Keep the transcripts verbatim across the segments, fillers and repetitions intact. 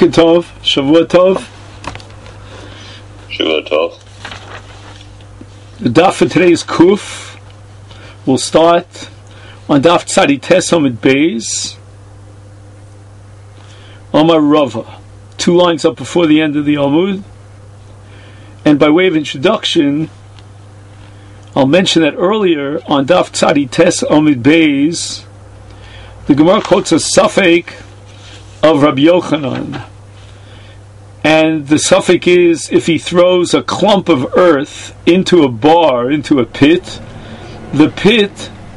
Boker Tov, Shavua Tov. Shavua Tov. The daf for today is Kuf. We'll start on daf Tzadi Tes Amud Beis. Omar Rava. Two lines up before the end of the Amud. And by way of introduction, I'll mention that earlier on daf Tzadi Tes Amud Beis, the Gemara quotes a suffix of Rabbi Yochanan, and the suffix is if he throws a clump of earth into a bar, into a pit, the pit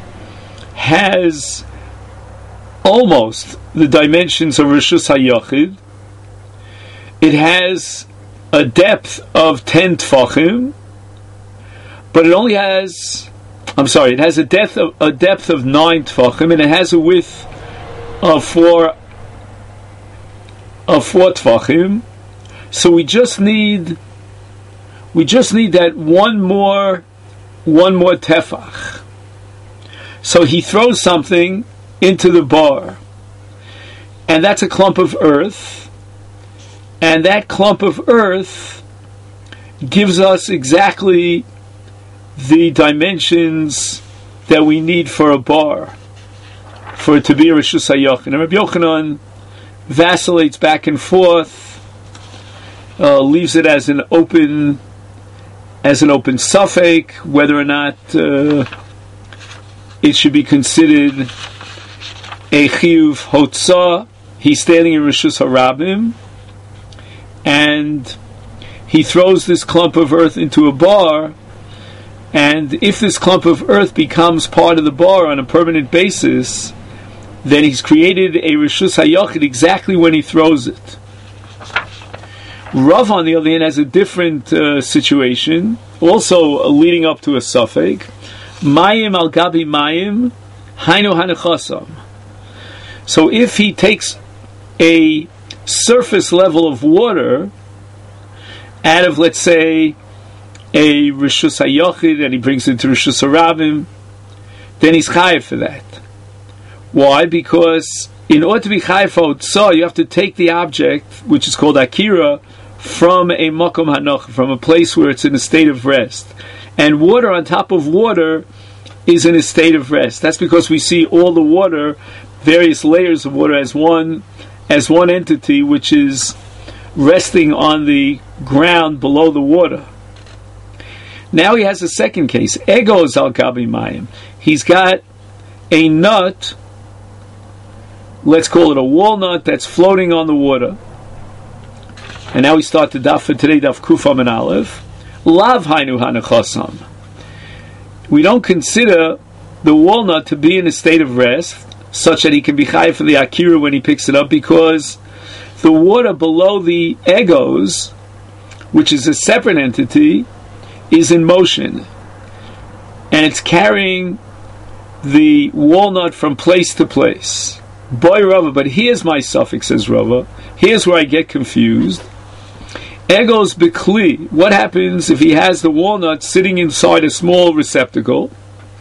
has almost the dimensions of Rishus HaYachid. It has a depth of ten tfachim, but it only has, I'm sorry, it has a depth of a depth of nine tfachim, and it has a width of four of four tfachim. So we just need we just need that one more one more tefach. So he throws something into the bar, and that's a clump of earth, and that clump of earth gives us exactly the dimensions that we need for a bar, for it to be a Rishus HaYachid. And Rabbi Yochanan vacillates back and forth, uh, leaves it as an open, as an open suffix, whether or not uh, it should be considered a chiyuv hotzah. He's standing in Rishus HaRabim, and he throws this clump of earth into a bar, and if this clump of earth becomes part of the bar on a permanent basis, then he's created a Rishus HaYachid exactly when he throws it. Rav, on the other hand, has a different uh, situation, also uh, leading up to a suffix. Mayim al gabi mayim, hainu hanechasam. So if he takes a surface level of water out of, let's say, a Rishus HaYachid, and he brings it to Rishus HaRabim, then he's chayav for that. Why? Because in order to be chayav for Hotzah, you have to take the object, which is called Akira, from a Makom Hanoch, from a place where it's in a state of rest. And water on top of water is in a state of rest. That's because we see all the water, various layers of water, as one as one entity, which is resting on the ground below the water. Now he has a second case. Egos al gabi mayim. He's got a nut, let's call it a walnut, that's floating on the water. And now we start the daf for today, daf Kufam and Aleph. Lav hainu hanechasam. We don't consider the walnut to be in a state of rest, such that he can be chayav for the akira when he picks it up, because the water below the egos, which is a separate entity, is in motion, and it's carrying the walnut from place to place. Boy Rava, but here's my suffix, says Rava. Here's where I get confused. Egos bekli. What happens if he has the walnut sitting inside a small receptacle?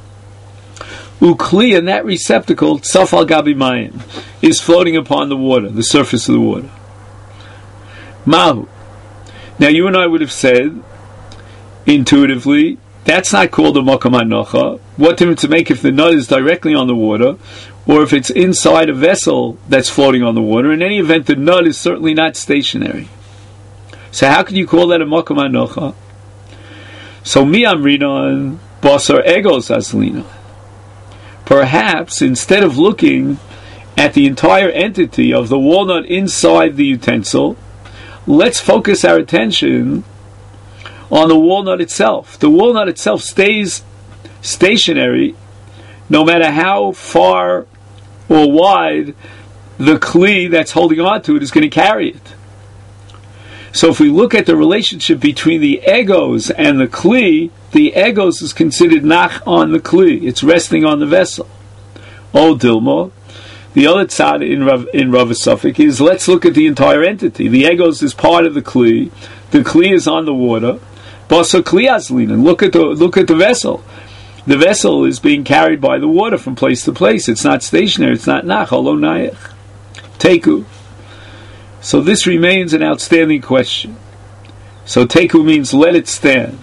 Ukli, and that receptacle, tzaf al gabi mayim, is floating upon the water, the surface of the water. Mahu. Now you and I would have said, intuitively, that's not called a Makom Hanocha. What difference to make if the nut is directly on the water, or if it's inside a vessel that's floating on the water? In any event, the nut is certainly not stationary. So how can you call that a Makom Hanocha? So mi amrinon basar egos aslina. Perhaps instead of looking at the entire entity of the walnut inside the utensil, let's focus our attention on the walnut itself. The walnut itself stays stationary no matter how far or wide the kli that's holding on to it is going to carry it. So if we look at the relationship between the egos and the kli, the egos is considered nach on the kli. It's resting on the vessel. Oh, Dilma. The other tzad in Rav, in Rav Suffolk is, let's look at the entire entity. The egos is part of the kli. The kli is on the water. Basa kli aslin. And look at the look at the vessel. The vessel is being carried by the water from place to place. It's not stationary. It's not nach. Holo nayach. Teku. So this remains an outstanding question. So teku means let it stand.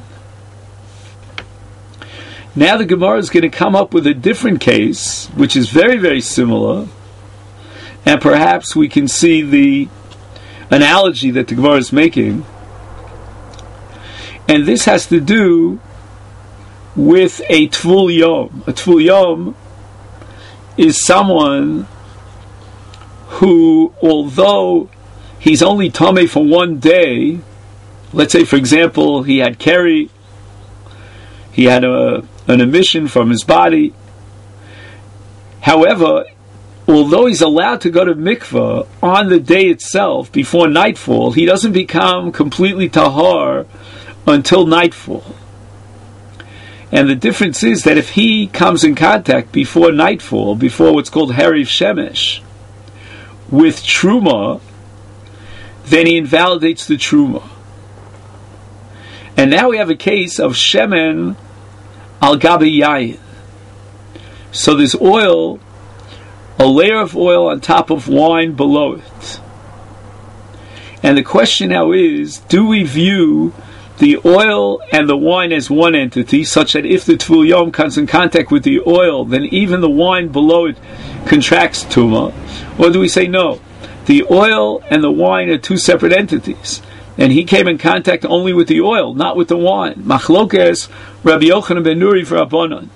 Now the Gemara is going to come up with a different case, which is very, very similar, and perhaps we can see the analogy that the Gemara is making. And this has to do with a Tvul Yom. A Tvul Yom is someone who, although he's only Tameh for one day, let's say, for example, he had Keri, he had a, an emission from his body. However, although he's allowed to go to mikveh on the day itself, before nightfall, he doesn't become completely tahar until nightfall. And the difference is that if he comes in contact before nightfall, before what's called Hariv Shemesh, with Truma, then he invalidates the Truma. And now we have a case of Shemen al Gabi Yayin. So there's oil, a layer of oil on top of wine below it. And the question now is, do we view the oil and the wine as one entity, such that if the Tvul Yom comes in contact with the oil, then even the wine below it contracts Tuma? Or do we say no, the oil and the wine are two separate entities, and he came in contact only with the oil, not with the wine? Machlokes Rabbi Yochanan ben Nuri for Rabbanan.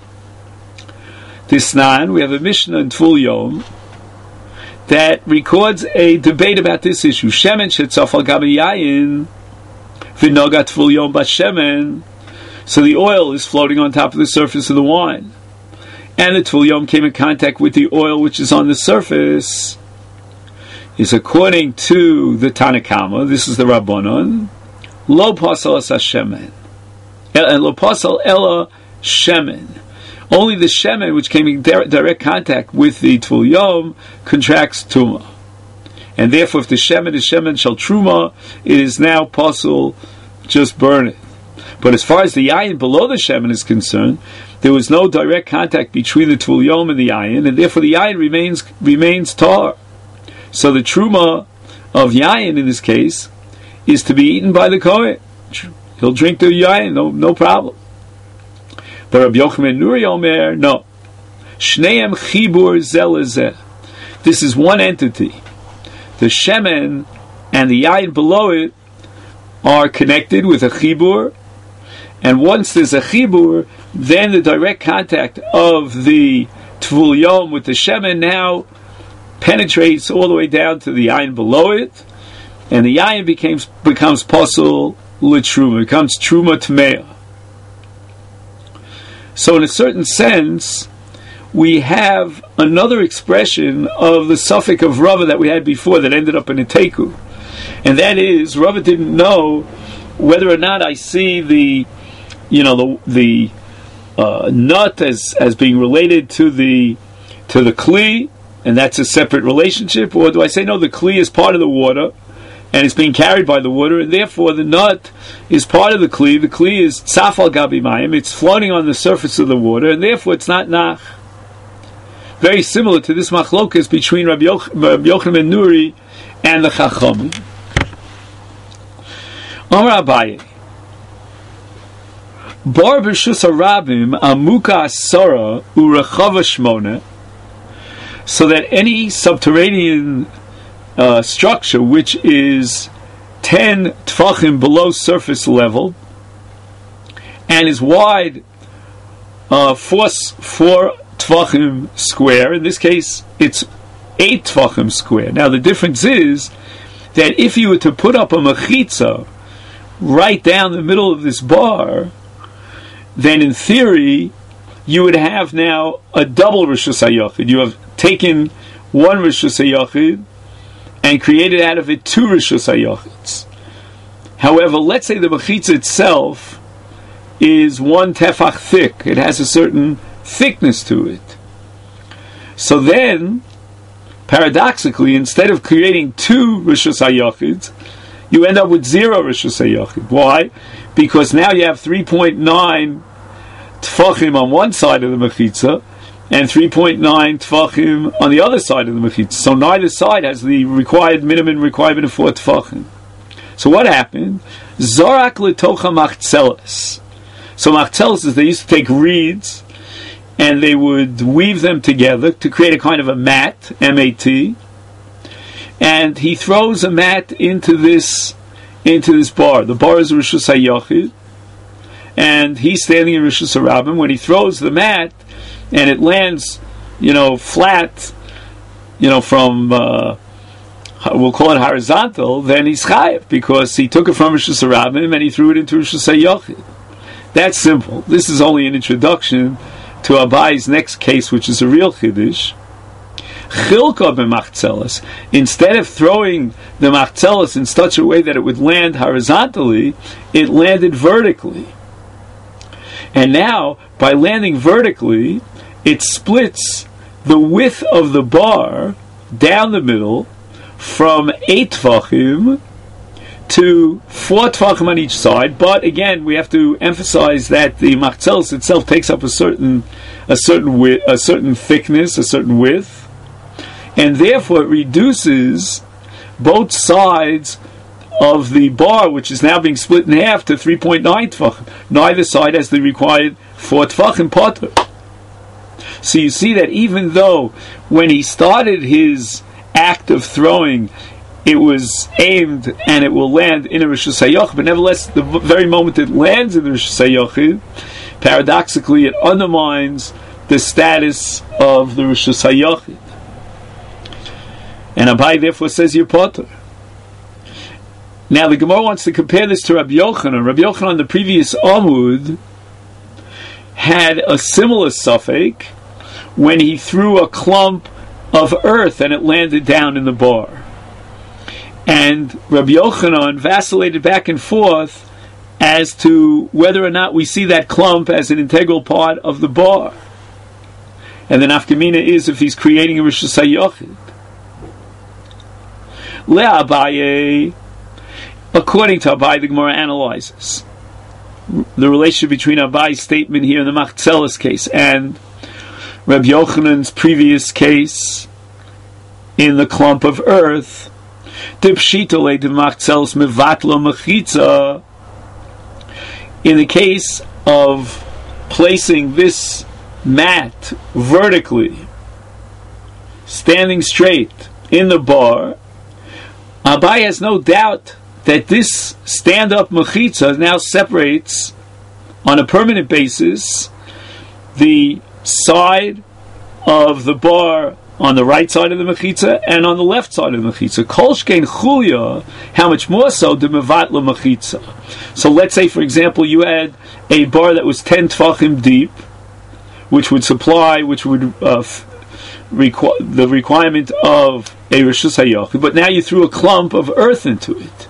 Disnan, we have a Mishnah in Tvul Yom that records a debate about this issue. Shemen shetzaf al gabi yayin v'nogat Tvul Yom b'shemen. So the oil is floating on top of the surface of the wine, and the Tvul Yom came in contact with the oil which is on the surface. Is according to the Tanakama, this is the Rabbanon, lo pasal as shemen, lo pasal ella shemen. Only the shemen which came in direct contact with the Tvul Yom contracts Tuma. And therefore, if the shemen is shemen shel Truma, it is now possible, just burn it. But as far as the yayin below the shemen is concerned, there was no direct contact between the Tvul Yom and the yayin, and therefore the yayin remains remains tar. So the Truma of yayin in this case is to be eaten by the Kohen. He'll drink the yayin, no, no problem. But Rabbi Yochanan Nuri Omer, no. Shneim chibur zel lezeh. This is one entity. The shemen and the yayin below it are connected with a chibur, and once there's a chibur, then the direct contact of the Tvul Yom with the shemen now penetrates all the way down to the yayin below it, and the yayin becomes becomes posel l'truma, becomes truma tmeah. So in a certain sense, we have another expression of the suffix of Rava that we had before that ended up in a teku, and that is Rava didn't know whether or not I see the, you know, the the uh, nut as as being related to the to the kli, and that's a separate relationship, or do I say no, the kli is part of the water and it's being carried by the water, and therefore the nut is part of the kli. The kli is tzaf al gabi mayim, it's floating on the surface of the water, and therefore it's not nach. Very similar to this machlokas between Rabbi Yochanan ben Nuri and the Chachamim. Amar Abaye, bar b'shus harabim amuka asara urechava shmona, so that any subterranean uh, structure which is ten tfachim below surface level and is wide uh, four, four tfachim square, in this case it's eight tfachim square. Now the difference is that if you were to put up a mechitza right down the middle of this bar, then in theory you would have now a double Rishus HaYachid. You have taken one Rishus HaYachid and created out of it two Rishus HaYachids. However, let's say the mechitza itself is one tefach thick. It has a certain thickness to it. So then, paradoxically, instead of creating two Rishus HaYachids, you end up with zero Rishus HaYachid. Why? Because now you have three point nine tfachim on one side of the mechitza, and three point nine tefachim on the other side of the mechitza. So neither side has the required minimum requirement of four tefachim. So what happened? Zorak letocha machzeles. So machzeles is they used to take reeds and they would weave them together to create a kind of a mat, M A T. And he throws a mat into this into this bar. The bar is Rishus HaYachid, and he's standing in Rishus HaRabim. When he throws the mat, and it lands, you know, flat, you know, from, uh, we'll call it horizontal, then he's chayav, because he took it from Rishus HaRabim and he threw it into Rishus HaYachid. That's simple. This is only an introduction to Abai's next case, which is a real chiddush. Chilka b'machzeles. Instead of throwing the machzeles in such a way that it would land horizontally, it landed vertically. And now, by landing vertically, it splits the width of the bar down the middle from eight tvachim to four tvachim on each side. But again, we have to emphasize that the machzeles itself takes up a certain, a certain width, a certain thickness, a certain width. And therefore it reduces both sides of the bar, which is now being split in half, to three point nine tefachim. Neither side has the required four tefachim potter. So you see that even though when he started his act of throwing, it was aimed and it will land in a Rishus HaYachid, but nevertheless, the very moment it lands in the Rishus HaYachid, paradoxically it undermines the status of the Rishus HaYachid. And Abai therefore says you're potter. Now the Gemara wants to compare this to Rabbi Yochanan. Rabbi Yochanan, the previous Amud, had a similar suffix when he threw a clump of earth and it landed down in the bar. And Rabbi Yochanan vacillated back and forth as to whether or not we see that clump as an integral part of the bar. And the nafkamina is if he's creating a Rishus HaYachid. Le'abaye, according to Abai, the Gemara analyzes the relationship between Abai's statement here in the Machzeles case and Rabbi Yochanan's previous case in the clump of earth. In the case of placing this mat vertically, standing straight in the bar, Abai has no doubt that this stand-up mechitza now separates, on a permanent basis, the side of the bar on the right side of the mechitza and on the left side of the mechitza. Kol shkein chulya, how much more so, de mevatla mechitza. So let's say, for example, you had a bar that was ten tefachim deep, which would supply, which would uh, requ- the requirement of a Rishus HaYachid, but now you threw a clump of earth into it.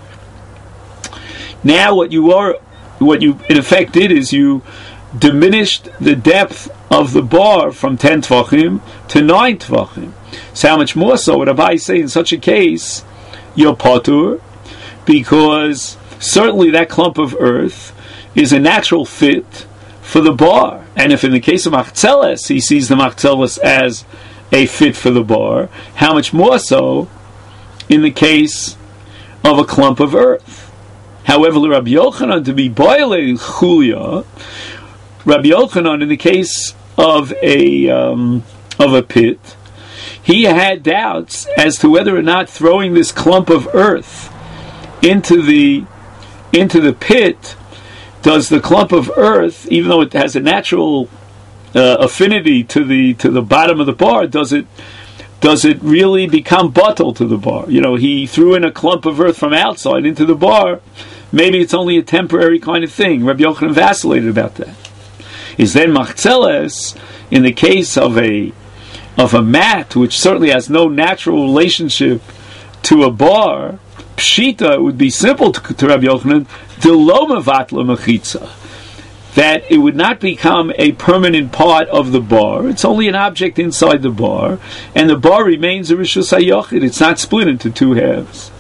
Now what you are, what you in effect did is you diminished the depth of the bar from ten tvachim to nine tvachim. So how much more so would Abai say in such a case, you're patur, because certainly that clump of earth is a natural fit for the bar. And if in the case of machzeles, he sees the machzeles as a fit for the bar, how much more so in the case of a clump of earth. However, Rabbi Yochanan, to be boile chulya, Rabbi Yochanan, in the case of a um, of a pit, he had doubts as to whether or not throwing this clump of earth into the into the pit, does the clump of earth, even though it has a natural uh, affinity to the to the bottom of the bar, does it does it really become bottle to the bar? You know, he threw in a clump of earth from outside into the bar. Maybe it's only a temporary kind of thing. Rabbi Yochanan vacillated about that. Is then machzeles, in the case of a of a mat, which certainly has no natural relationship to a bar, pshita, it would be simple to, to Rabbi Yochanan, de lo mevatla mechitza, that it would not become a permanent part of the bar. It's only an object inside the bar, and the bar remains a Rishus HaYachid. It's not split into two halves.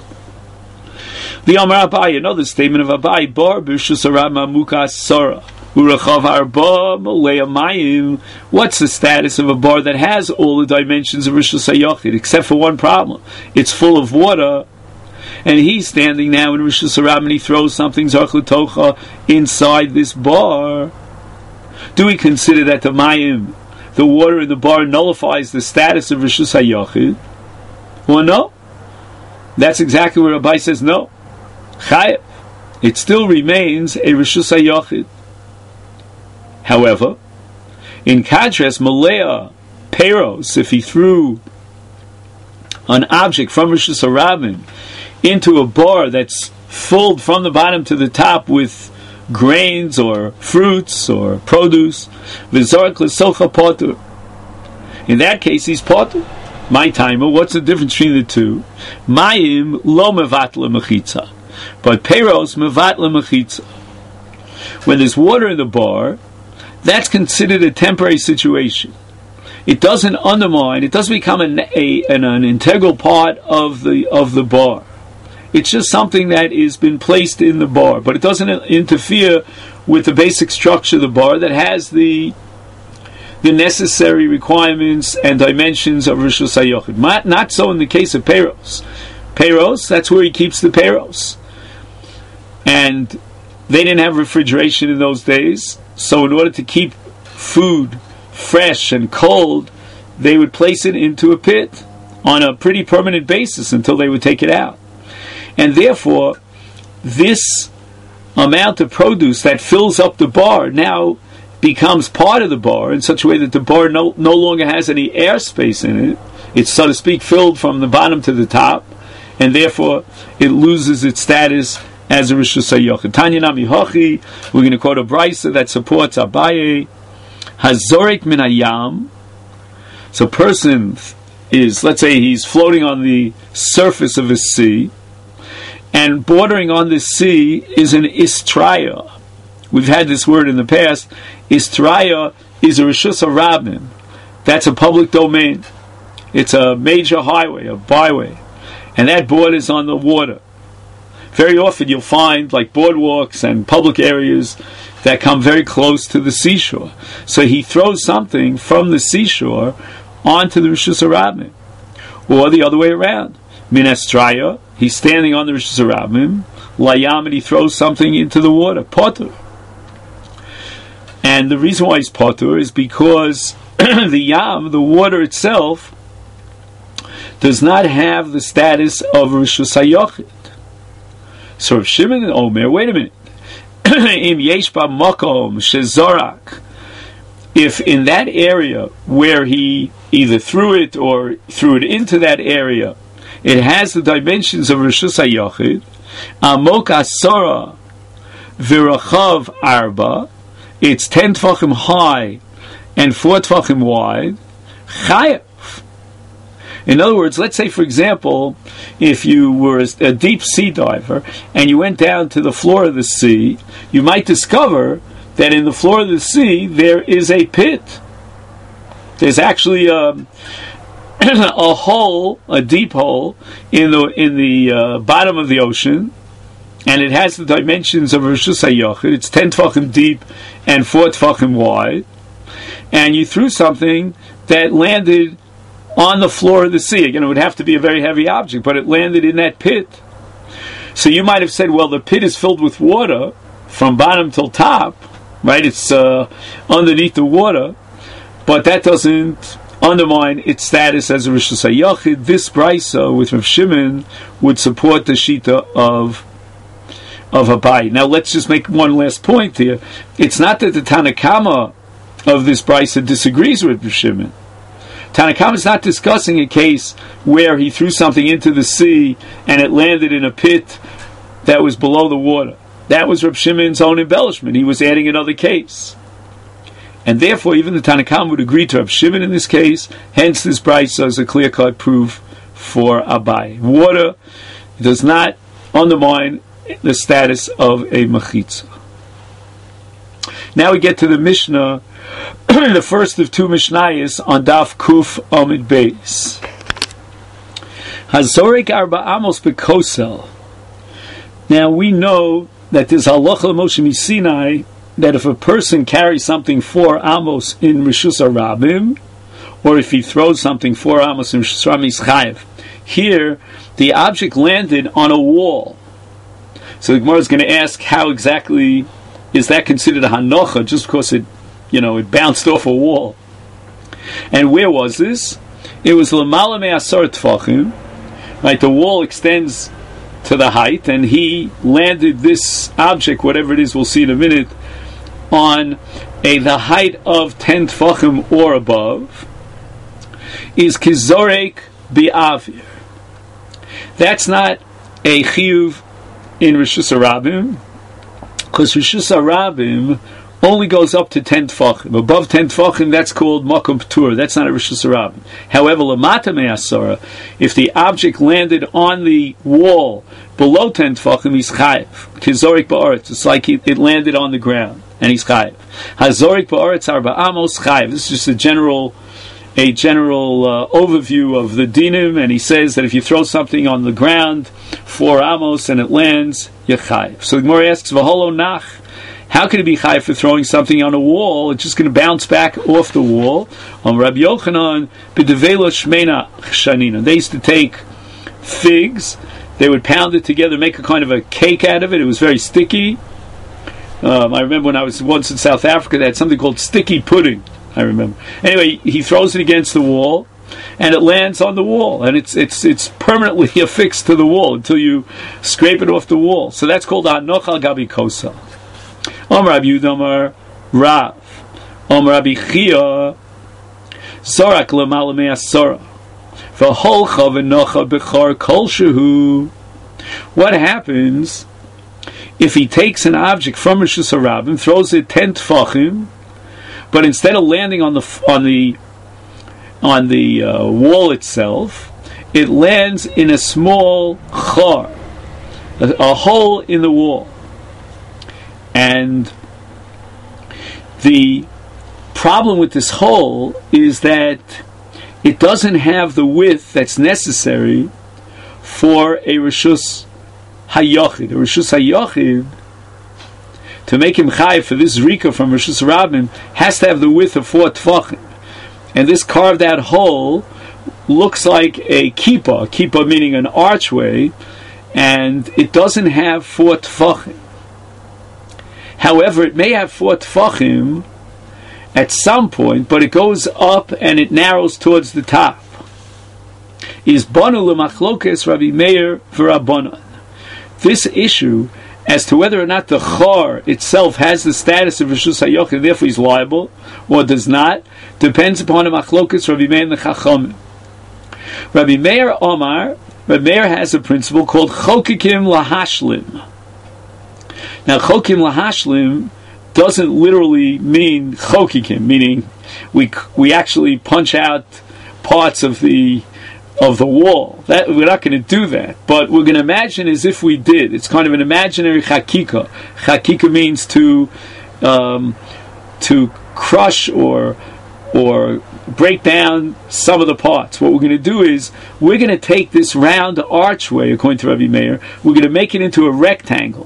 The Amar Abai, another statement of Abai, bar b'Rishus HaRabim mukas sara. Urachav arba malei mayim. What's the status of a bar that has all the dimensions of Rishus HaYachid, except for one problem? It's full of water, and he's standing now in Rishus HaRabim and he throws something Zarch L'Tocha inside this bar. Do we consider that the mayim, the water in the bar, nullifies the status of Rishus HaYachid? Well, no. That's exactly where Rabbi says no. Chayev. It still remains a Rishus HaYachid. However, in contrast, Malea, Peros, if he threw an object from Rishus HaRabim into a bar that's filled from the bottom to the top with grains or fruits or produce, V'zark l'socha potur. In that case, he's potur. My timer, what's the difference between the two? Mayim lo mevat lemechitza, but Peros mevat lemechitza. When there's water in the bar, that's considered a temporary situation. It doesn't undermine, it doesn't become an, a, an, an integral part of the of the bar. It's just something that has been placed in the bar, but it doesn't interfere with the basic structure of the bar that has the the necessary requirements and dimensions of Rishus HaYachid. Not, not so in the case of Peros. Peros, that's where he keeps the Peros. And they didn't have refrigeration in those days, so in order to keep food fresh and cold, they would place it into a pit on a pretty permanent basis until they would take it out. And therefore, this amount of produce that fills up the bar now becomes part of the bar in such a way that the bar no, no longer has any airspace in it. It's, so to speak, filled from the bottom to the top, and therefore it loses its status as a Rishus HaYachid. Tanya Nami Hochi, we're going to quote a brisa that supports Abaye. Hazorik min hayam. So, person is, let's say, he's floating on the surface of a sea, and bordering on the sea is an istraya. We've had this word in the past. Istraya is a Rishus HaRabim. That's a public domain. It's a major highway, a byway, and that borders on the water. Very often you'll find like boardwalks and public areas that come very close to the seashore. So he throws something from the seashore onto the Rishus HaRabim. Or the other way around. Min Estraya, he's standing on the Rishus HaRabim, Layam, and he throws something into the water. Potur. And the reason why he's potur is because the Yam, the water itself, does not have the status of Rishus HaYachid. So Rav Shimon and Omer, wait a minute. Im yesh ba makom shezorak. If in that area where he either threw it or threw it into that area, it has the dimensions of Rishus HaYachid, amok asora v'rachav arba, it's ten tvachim high and four tvachim wide, chayav. In other words, let's say, for example, if you were a deep sea diver and you went down to the floor of the sea, you might discover that in the floor of the sea there is a pit. There's actually a, a hole, a deep hole, in the in the uh, bottom of the ocean, and it has the dimensions of Rishus HaYachid. It's ten tvachim deep and four tvachim wide, and you threw something that landed on the floor of the sea. Again, it would have to be a very heavy object, but it landed in that pit. So you might have said, well, the pit is filled with water from bottom till top, right? It's uh, underneath the water, but that doesn't undermine its status as a Rishus HaYachid. This brisa with Rav Shimon would support the shita of of Abai. Now let's just make one last point here. It's not that the Tanakama of this brisa disagrees with Rav Shimon. Tanakama is not discussing a case where he threw something into the sea and it landed in a pit that was below the water. That was Reb Shimon's own embellishment. He was adding another case. And therefore, even the Tanakama would agree to Reb Shimon in this case. Hence, this brisa is a clear-cut proof for Abai. Water does not undermine the status of a mechitza. Now we get to the Mishnah, the first of two Mishnayos on Daf Kuf Amid Beis. Hazorik Arba Amos Bekosel. Now we know that there's halacha Moshe Misinai that if a person carries something four amos in Rishus HaRabim, or if he throws something four amos in Rishus HaRabim, he's chayiv. Here, the object landed on a wall. So the Gemara is going to ask, how exactly is that considered a hanocha, just because it, you know, it bounced off a wall? And where was this? It was l'mala me'asar tfachim. Right, the wall extends to the height, and he landed this object, whatever it is, we'll see in a minute, on a the height of ten tfachim or above. Is kizorek bi'avir. That's not a chiyuv in Rishus HaRabim, because Rishus HaRabim only goes up to ten tfachim. Above ten tfachim, that's called makom p'tur. That's not a Rishus HaRabim. However, lamata me'asara, if the object landed on the wall below ten tfachim, he's chayiv. Kizorik ba'aretz. It's like it landed on the ground, and he's chayiv. Hazorik ba'aretz arba amos chayiv. This is just a general a general uh, overview of the dinim, and he says that if you throw something on the ground, four amos, and it lands, you're chayiv. So the Gemara asks, v'holo nach, how can it be chayiv for throwing something on a wall? It's just going to bounce back off the wall. On Rabbi Yochanan, b'develo shmeina shanina. They used to take figs, they would pound it together, make a kind of a cake out of it. It was very sticky. Um, I remember when I was once in South Africa, they had something called sticky pudding. I remember. Anyway, he throws it against the wall, and it lands on the wall, and it's it's it's permanently affixed to the wall until you scrape it off the wall. So that's called hanocha gabi kosa. Om Rabbi Yudamar Rav, Om Rabbi Chia, Zorak lemala me'asara, v'holcha v'nocha b'char kol shehu. What happens if he takes an object from Rishus HaRabim, throws it ten tfachim, but instead of landing on the on the on the uh, wall itself, it lands in a small char, a, a hole in the wall, and the problem with this hole is that it doesn't have the width that's necessary for a rishus hayochid. A rishus hayochid, to make him chayiv for this rika from Rishus HaRabim, has to have the width of four tfachim. And this carved out hole looks like a kippah, kippah meaning an archway, and it doesn't have four tfachim. However, it may have four tfachim at some point, but it goes up and it narrows towards the top. Is banu l'machlokes Rabbi Meir v'Rabbanan. This issue as to whether or not the chor itself has the status of Rishus HaYochid, therefore he's liable, or does not, depends upon the machlokas Rabbi Meir and the Chachamim. Rabbi Meir Omar, Rabbi Meir has a principle called chokikim lahashlim. Now, chokim lahashlim doesn't literally mean chokikim, meaning we we actually punch out parts of the of the wall. That we're not going to do that, but we're going to imagine as if we did. It's kind of an imaginary chakika. Chakika means to um, to crush or or break down some of the parts. What we're going to do is we're going to take this round archway, according to Rabbi Meir, we're going to make it into a rectangle.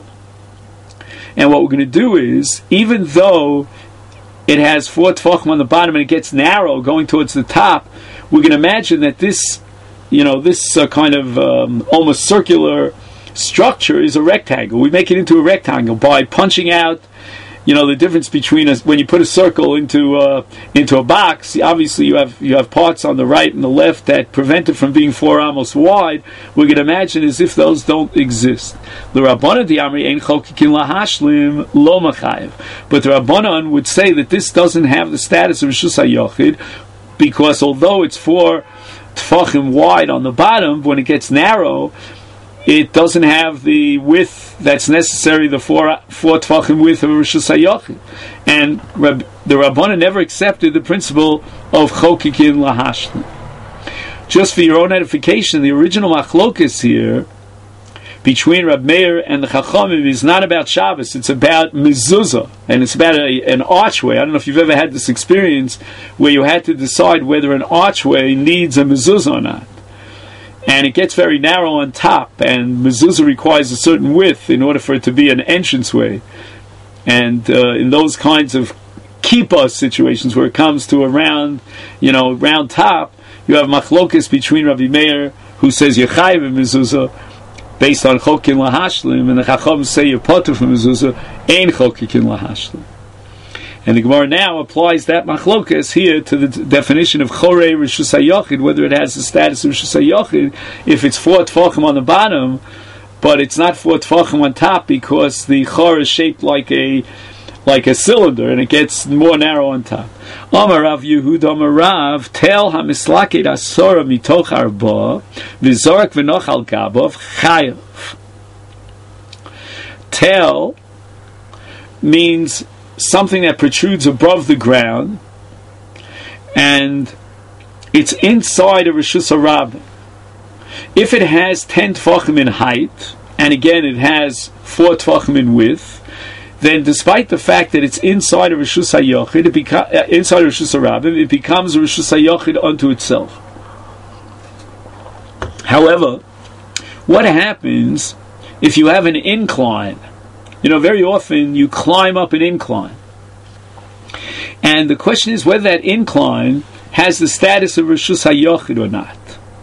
And what we're going to do is, even though it has four tefachim on the bottom and it gets narrow going towards the top, we're going to imagine that this, you know, this uh, kind of um, almost circular structure is a rectangle. We make it into a rectangle by punching out, you know, the difference between us when you put a circle into uh, into a box. Obviously, you have you have parts on the right and the left that prevent it from being four amos wide. We can imagine as if those don't exist. The Rabbanan di'amri ein chokikin lahashlim lo machayev, but the Rabbanan would say that this doesn't have the status of Rishus HaYochid, because although it's four tefachim wide on the bottom, when it gets narrow, it doesn't have the width that's necessary, the four four tefachim width of Rishus HaYochid. And Rab, the Rabbanan never accepted the principle of chokikin lahashlim. Just for your own edification, the original machlokas here between Rab Meir and the Chachamim is not about Shabbos, it's about mezuzah, and it's about a, an archway. I don't know if you've ever had this experience where you had to decide whether an archway needs a mezuzah or not. And it gets very narrow on top, and mezuzah requires a certain width in order for it to be an entranceway. and uh, in those kinds of kippah situations where it comes to a round, you know, round top, you have machlokas between Rabbi Meir, who says Yechayiv mezuzah based on chokin lahashlim, and the Chacham say you're potter from mezuzah, ein chokin lahashlim. And the Gemara now applies that machlokas here to the d- definition of chorei reshus hayochid, whether it has the status of reshus hayochid, if it's four tefachim on the bottom, but it's not four tefachim on top because the chor is shaped like a like a cylinder and it gets more narrow on top. Amar Rav Yehuda Amar Rav tel hamislaked asora mitoch arba v'zorak v'noch al gabov chayav. Tel means something that protrudes above the ground, and it's inside a Reshus HaRabim. If it has ten tefachim in height, and again it has four tefachim in width, then despite the fact that it's inside a Reshus HaYochid, it beca- uh, inside a Reshus HaRabim, it becomes a Reshus HaYochid unto itself. However, what happens if you have an incline? You know, very often you climb up an incline. And the question is whether that incline has the status of Reshus HaYochid or not.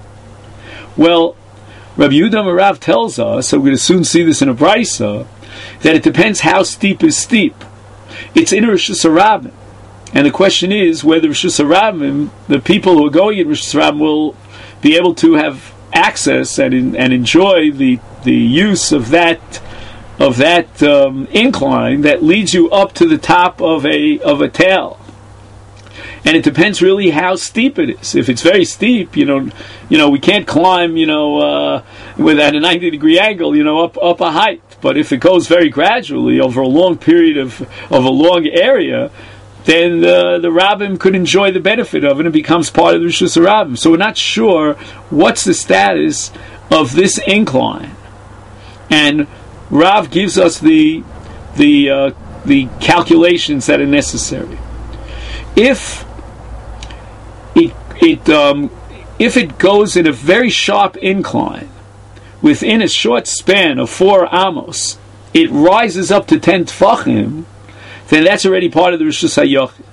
Well, Rabbi Yehuda Marav tells us, so we're going to soon see this in a brisa, that it depends how steep is steep. It's in Reshus HaRabim. And the question is whether Reshus HaRabim, the people who are going in Reshus HaRabim, will be able to have access and in, and enjoy the, the use of that of that um, incline that leads you up to the top of a of a tail. And it depends really how steep it is. If it's very steep, you know, you know, we can't climb, you know, uh, with at a ninety degree angle, you know, up up a height. But if it goes very gradually over a long period of of a long area, then uh, the Rabbim could enjoy the benefit of it and it becomes part of the Reshus HaRabim. So we're not sure what's the status of this incline. And Rav gives us the the uh, the calculations that are necessary. If it it um, if it goes in a very sharp incline within a short span of four amos, it rises up to ten tefachim, then that's already part of the Reshus HaYochid.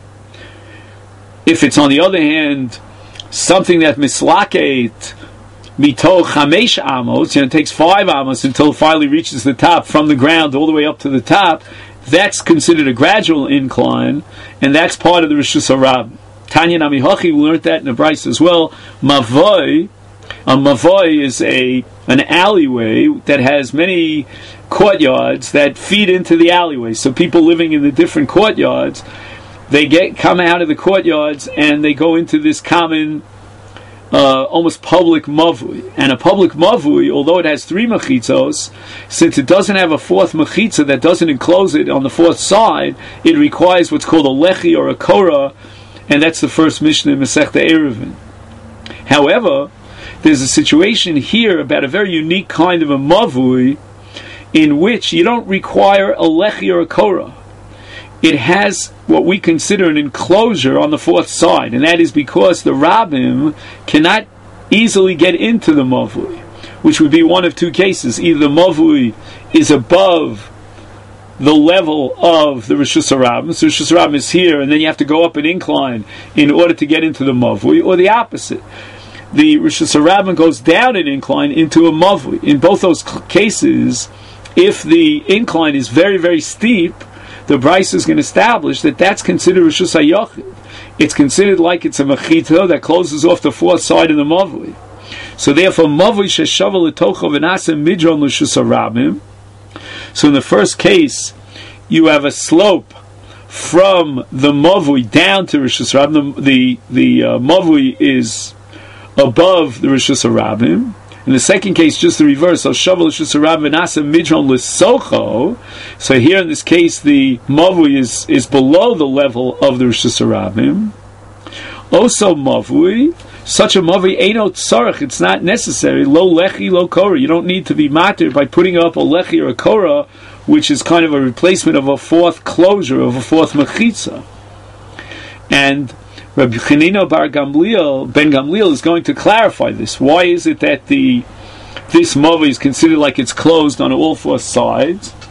If it's on the other hand something that mislaket mitoch chamesh amos, you know, it takes five amos until it finally reaches the top from the ground all the way up to the top, that's considered a gradual incline, and that's part of the Reshus HaRabim. Tanya Nami Hachi, we learned that in the Bryce as well. Mavoy, a Mavoy is a an alleyway that has many courtyards that feed into the alleyway. So people living in the different courtyards, they get come out of the courtyards and they go into this common Uh, almost public mavui. And a public mavui, although it has three mechitzos, since it doesn't have a fourth mechitza that doesn't enclose it on the fourth side, it requires what's called a lechi or a korah, and that's the first Mishnah in Masechta Eruvin. However, there's a situation here about a very unique kind of a mavui in which you don't require a lechi or a korah. It has what we consider an enclosure on the fourth side, and that is because the Rabbim cannot easily get into the Mavui, which would be one of two cases. Either the Mavui is above the level of the Reshus HaRabim, so Reshus HaRabim is here, and then you have to go up an incline in order to get into the Mavui, or the opposite. The Reshus HaRabim goes down an incline into a Mavui. In both those cases, if the incline is very, very steep, the Bryce is going to establish that that's considered Reshus HaYochid. It's considered like it's a mechita that closes off the fourth side of the Mavui. So therefore, Mavui sheshavel l'tocho v'nasa midron Reshus HaRabim. So in the first case, you have a slope from the Mavui down to Reshus HaRabim. The the, the uh, Mavui is above the Reshus HaRabim. In the second case, just the reverse. So So here in this case, the Mavui is, is below the level of the Reshus HaRabim. Also Mavui, such a Mavui Eino Tzarech, it's not necessary. Lo Lechi, Lo Korah. You don't need to be matir by putting up a Lechi or a Korah, which is kind of a replacement of a fourth closure, of a fourth Mechitza. And Rabbi Chanina Bar Gamliel, Ben Gamliel, is going to clarify this. Why is it that the this Mavui is considered like it's closed on all four sides?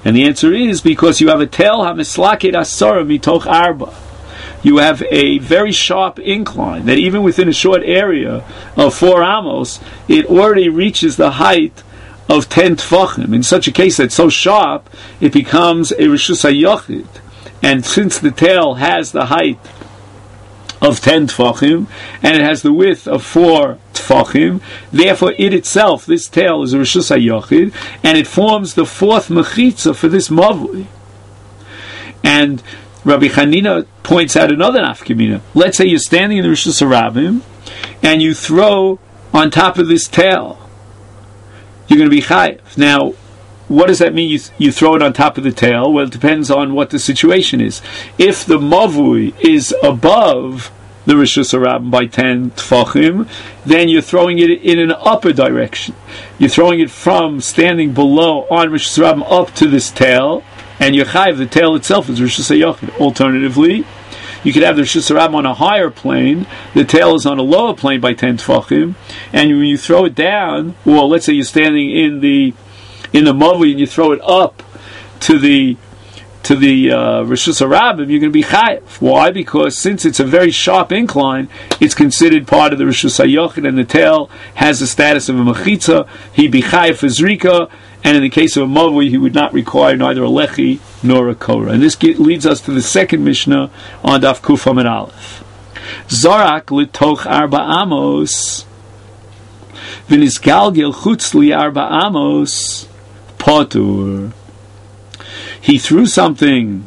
And the answer is because you have a tel hamislaket asara mitoch arba. You have a very sharp incline that even within a short area of four amos, it already reaches the height of ten tfachim. In such a case that's so sharp, it becomes a rishus hayochid. And since the tail has the height of ten tfachim, and it has the width of four tfachim, therefore it itself, this tail, is a rishus hayochid, and it forms the fourth mechitza for this mavui. And Rabbi Chanina points out another nafkamina. Let's say you're standing in the Rishus Harabim, and you throw on top of this tail. You're going to be chayiv. Now, what does that mean? You, th- you throw it on top of the tail? Well, it depends on what the situation is. If the mavui is above the Rishus Harabim by ten tfachim, then you're throwing it in an upper direction. You're throwing it from standing below on Rishus Harabim up to this tail, and you're chayiv, the tail itself is Rishus HaYochid. Alternatively, you could have the Rishus Harabim on a higher plane, the tail is on a lower plane by ten tfachim, and when you throw it down, or let's say you're standing in the in the mavui and you throw it up to the to the uh, Rishus Harabim, you're going to be chayiv. Why? Because since it's a very sharp incline, it's considered part of the Rishus HaYochid, and the tail has the status of a mechitza. He'd be chayiv for zrika, and in the case of a mavui, he would not require neither a lechi nor a korah. And this get, leads us to the second Mishnah on Daf Kuf Amud Aleph. Zorak litoch arba amos v'nisgalgel chutz li arba amos potur. He threw something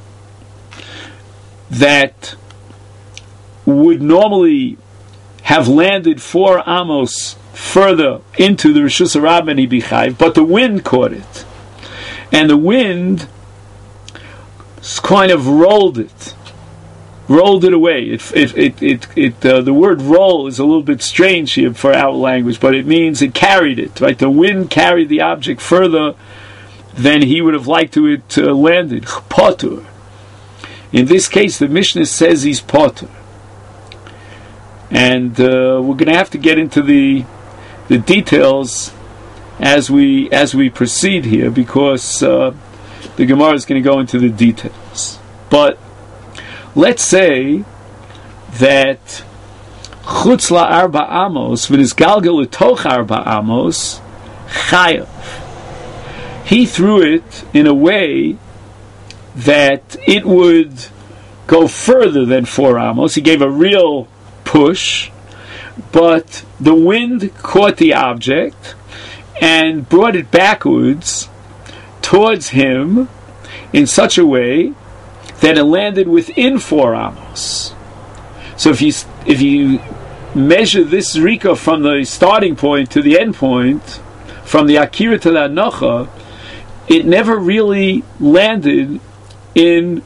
that would normally have landed four amos further into the Rishus Harabim and he be chayiv, but the wind caught it. And the wind kind of rolled it. Rolled it away. It, it, it, it, it uh, the word roll is a little bit strange here for our language, but it means it carried it, right? The wind carried the object further than he would have liked to it uh, landed. Potur. In this case, the Mishnah says he's potur. And uh, we're going to have to get into the the details as we as we proceed here, because uh, the Gemara is going to go into the details. But let's say that chutz la arba amos v'nisgalgel letoch arba amos chayav. He threw it in a way that it would go further than four amos. He gave a real push, but the wind caught the object and brought it backwards towards him in such a way that it landed within four amos. So if you if you measure this rika from the starting point to the end point, from the akira to the anocha, it never really landed in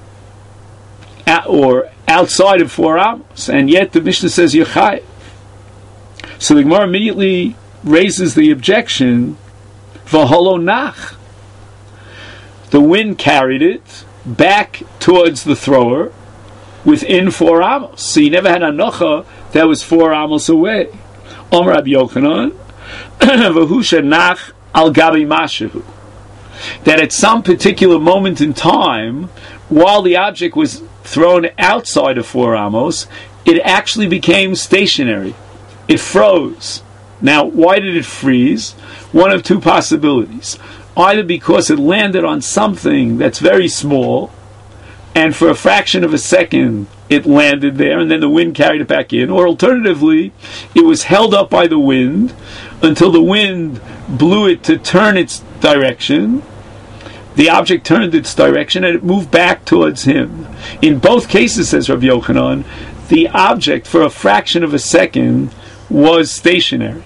or outside of four amos, and yet the Mishnah says Yechai. So the Gemara immediately raises the objection, V'holo nach. The wind carried it back towards the thrower within four amos. So you never had a nocha that was four amos away. Omer Rabbi Yochanan, V'hu nach al gabi mashehu. That at some particular moment in time, while the object was thrown outside of four amos, it actually became stationary. It froze. Now, why did it freeze? One of two possibilities. Either because it landed on something that's very small, and for a fraction of a second it landed there, and then the wind carried it back in, or alternatively, it was held up by the wind until the wind blew it to turn its direction. The object turned its direction and it moved back towards him. In both cases, says Rabbi Yochanan, the object for a fraction of a second was stationary.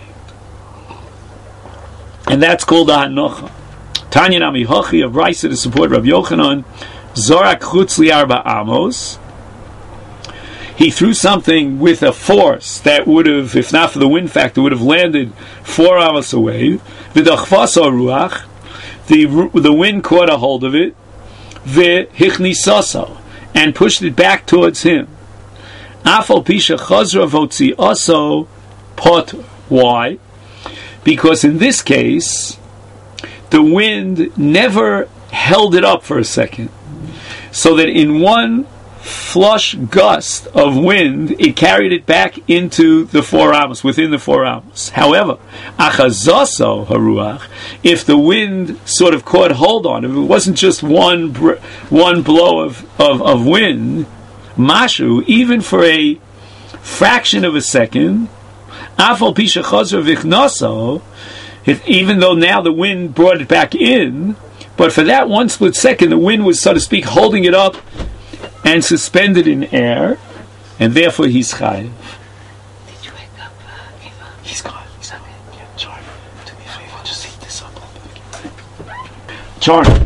And that's called a hanocha. Tanya Nami Hochi of Raisa to support Rabbi Yochanan, Zorak chutz li arba amos. He threw something with a force that would have, if not for the wind factor, would have landed four amos away. V'dachvasa ruach. The, the wind caught a hold of it, v'hichnisaso, and pushed it back towards him. Afal pisha chazra votzi aso potur. Why? Because in this case, the wind never held it up for a second, so that in one flush gust of wind, it carried it back into the four amos, within the four amos. However, achazaso haruach, if the wind sort of caught hold on, if it wasn't just one br- one blow of, of, of wind, mashu, even for a fraction of a second, afal pisha chazar vichnaso, if, even though now the wind brought it back in, but for that one split second, the wind was, so to speak, holding it up and suspended in air, and therefore he's chayiv. Did you wake up, uh, Eva? He's gone. He's not in. Yeah, Charm. Do me a favor. Just heat this up a little bit. Charm.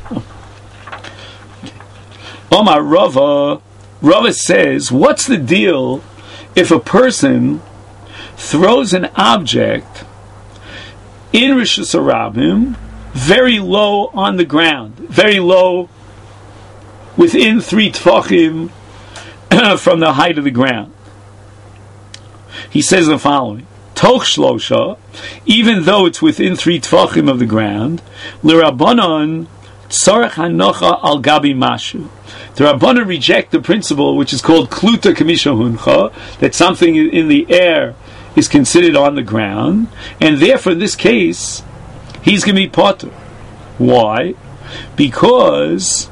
Omar Rava, Rava says, what's the deal if a person throws an object in Rosh Hashanah very low on the ground, very low, within three tefachim from the height of the ground? He says the following: Toch shlosha, even though it's within three tefachim of the ground, l'Rabbanan tzarech hanocha al gabi mashu. The Rabbanan reject the principle which is called kluta kamisha huncha, that something in the air is considered on the ground, and therefore in this case he's going to be potter. Why? Because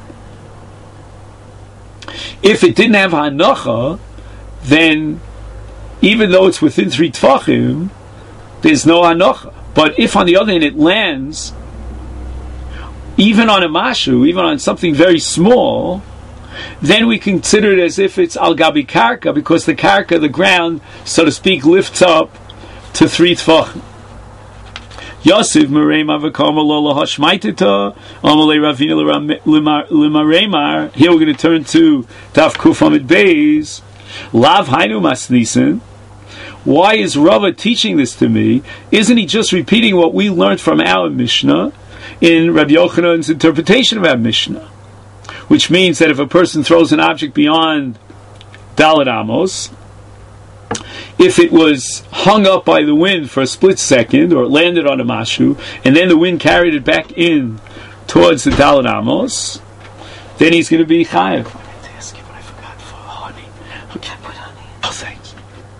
if it didn't have hanocha, then even though it's within three tefachim, there's no hanocha. But if on the other hand it lands even on a mashu, even on something very small, then we consider it as if it's al gabi karka, because the karka, the ground, so to speak, lifts up to three tefachim. Yosef Merema v'Karmel lo lahashmaitita Amalei Ravina l'Maremar. Here we're going to turn to Daf Kuf Amid Beis. Lav Hainu Masnisen. Why is Rava teaching this to me? Isn't he just repeating what we learned from our Mishnah in Rabbi Yochanan's interpretation of our Mishnah? Which means that if a person throws an object beyond Dalet Amos, if it was hung up by the wind for a split second, or it landed on a mashu, and then the wind carried it back in towards the Dalet Amos, then he's going to be chayav. I meant to ask you, but I forgot for honey. Okay, put honey. Oh, thanks.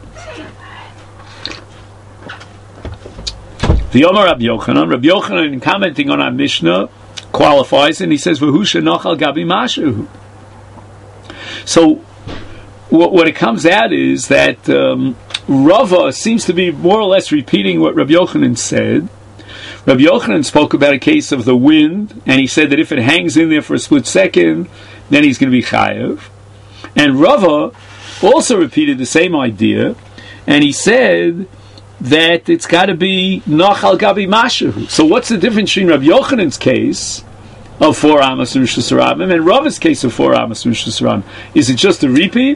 The Omar Rabbi Yochanan, Rabbi Yochanan, in commenting on our Mishnah, qualifies, and he says, "V'hu shenochal gabi mashu." So, what, what it comes out is that um, Rava seems to be more or less repeating what Rabbi Yochanan said. Rabbi Yochanan spoke about a case of the wind, and he said that if it hangs in there for a split second, then he's going to be chayav. And Rava also repeated the same idea, and he said that it's got to be nachal gabi mashu. So what's the difference between Rabbi Yochanan's case of four amos and Rosh Hashanah and Rava's case of four amos and Rosh Hashanah? Is it just a repeat?